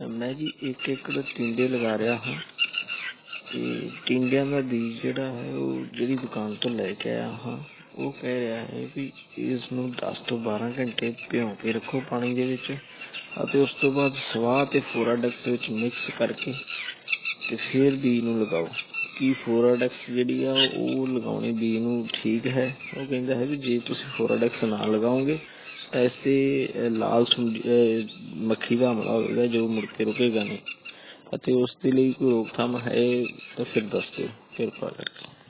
मैं जी 1 एकड़ ਟਿੰਡੇ ਲਗਾ ਰਿਹਾ ਹਾਂ ਤੇ ਟਿੰਡਿਆਂ ਦਾ ਬੀਜ ਜਿਹੜਾ ਹੈ ਉਹ ਜਿਹੜੀ ਦੁਕਾਨ ਤੋਂ ਲੈ ਕੇ ਆਇਆ ਹਾਂ। ਉਹ ਕਹਿ ਰਿਹਾ ਹੈ ਵੀ ਇਸ ਨੂੰ 10 ਤੋਂ 12 ਘੰਟੇ ਭਿਉਂ ਕੇ ਰੱਖੋ ਪਾਣੀ ਦੇ ਵਿੱਚ ਅਤੇ ਉਸ ਤੋਂ ਬਾਅਦ ਸਵਾਹ ਤੇ ਫੋਰਾਡੈਕਸ ਵਿੱਚ ਮਿਕਸ ਕਰਕੇ ਤੇ ਫਿਰ ਬੀਜ ਨੂੰ ਲਗਾਓ। ਕਿ ਫੋਰਾਡੈਕਸ ਜਿਹੜੀ ਆ ਉਹ ਲਗਾਉਣੀ ਬੀਜ ਨੂੰ ਠੀਕ ਹੈ। ਉਹ ਕਹਿੰਦਾ ਹੈ ਵੀ ਜੇ ਤੁਸੀਂ ਫੋਰਾਡੈਕਸ ਨਾ ਲਗਾਓਗੇ ਤਾਂ ਇਸ 'ਤੇ ਲਾਲ ਮੱਖੀ ਦਾ ਹਮਲਾ ਹੋਵੇਗਾ ਜੋ ਮੁੜ ਕੇ ਰੁਕੇਗਾ ਨਹੀਂ ਅਤੇ ਉਸ ਦੇ ਲਈ ਕੋਈ ਰੋਕਥਾਮ ਹੈ ਤਾਂ ਫਿਰ ਦੱਸ ਦਿਓ ਕਿਰਪਾ ਕਰਕੇ।